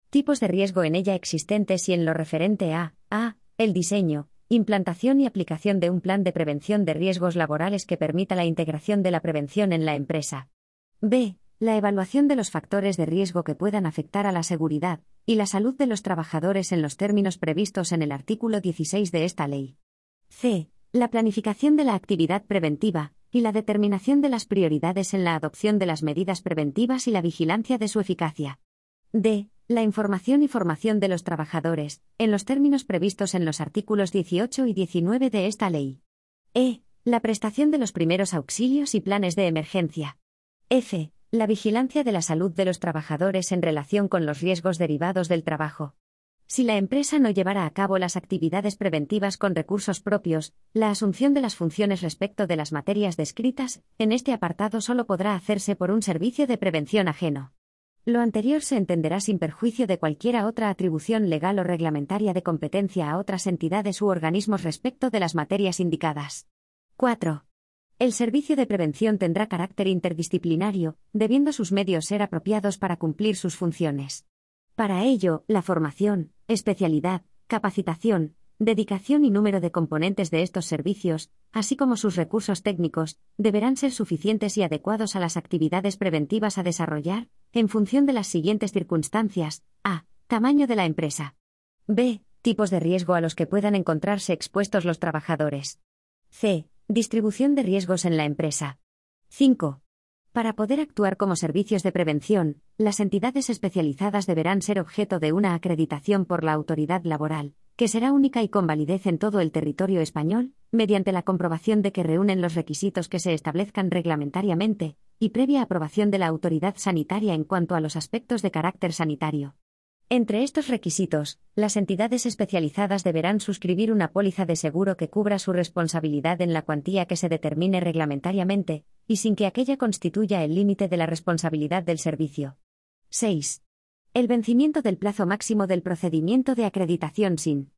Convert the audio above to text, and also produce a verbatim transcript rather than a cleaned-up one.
Tipos de riesgo en ella existentes y en lo referente a a. El diseño, implantación y aplicación de un plan de prevención de riesgos laborales que permita la integración de la prevención en la empresa. B. La evaluación de los factores de riesgo que puedan afectar a la seguridad y la salud de los trabajadores en los términos previstos en el artículo dieciséis de esta ley. C. La planificación de la actividad preventiva y la determinación de las prioridades en la adopción de las medidas preventivas y la vigilancia de su eficacia. D. La información y formación de los trabajadores, en los términos previstos en los artículos dieciocho y diecinueve de esta ley. E. La prestación de los primeros auxilios y planes de emergencia. F. La vigilancia de la salud de los trabajadores en relación con los riesgos derivados del trabajo. Si la empresa no llevara a cabo las actividades preventivas con recursos propios, la asunción de las funciones respecto de las materias descritas en este apartado solo podrá hacerse por un servicio de prevención ajeno. Lo anterior se entenderá sin perjuicio de cualquiera otra atribución legal o reglamentaria de competencia a otras entidades u organismos respecto de las materias indicadas. cuatro. El servicio de prevención tendrá carácter interdisciplinario, debiendo sus medios ser apropiados para cumplir sus funciones. Para ello, la formación, especialidad, capacitación, dedicación y número de componentes de estos servicios, así como sus recursos técnicos, deberán ser suficientes y adecuados a las actividades preventivas a desarrollar, en función de las siguientes circunstancias: a. Tamaño de la empresa. B. Tipos de riesgo a los que puedan encontrarse expuestos los trabajadores. C. Distribución de riesgos en la empresa. cinco. Para poder actuar como servicios de prevención, las entidades especializadas deberán ser objeto de una acreditación por la autoridad laboral, que será única y con validez en todo el territorio español, mediante la comprobación de que reúnen los requisitos que se establezcan reglamentariamente, y previa aprobación de la autoridad sanitaria en cuanto a los aspectos de carácter sanitario. Entre estos requisitos, las entidades especializadas deberán suscribir una póliza de seguro que cubra su responsabilidad en la cuantía que se determine reglamentariamente, y sin que aquella constituya el límite de la responsabilidad del servicio. seis. El vencimiento del plazo máximo del procedimiento de acreditación sin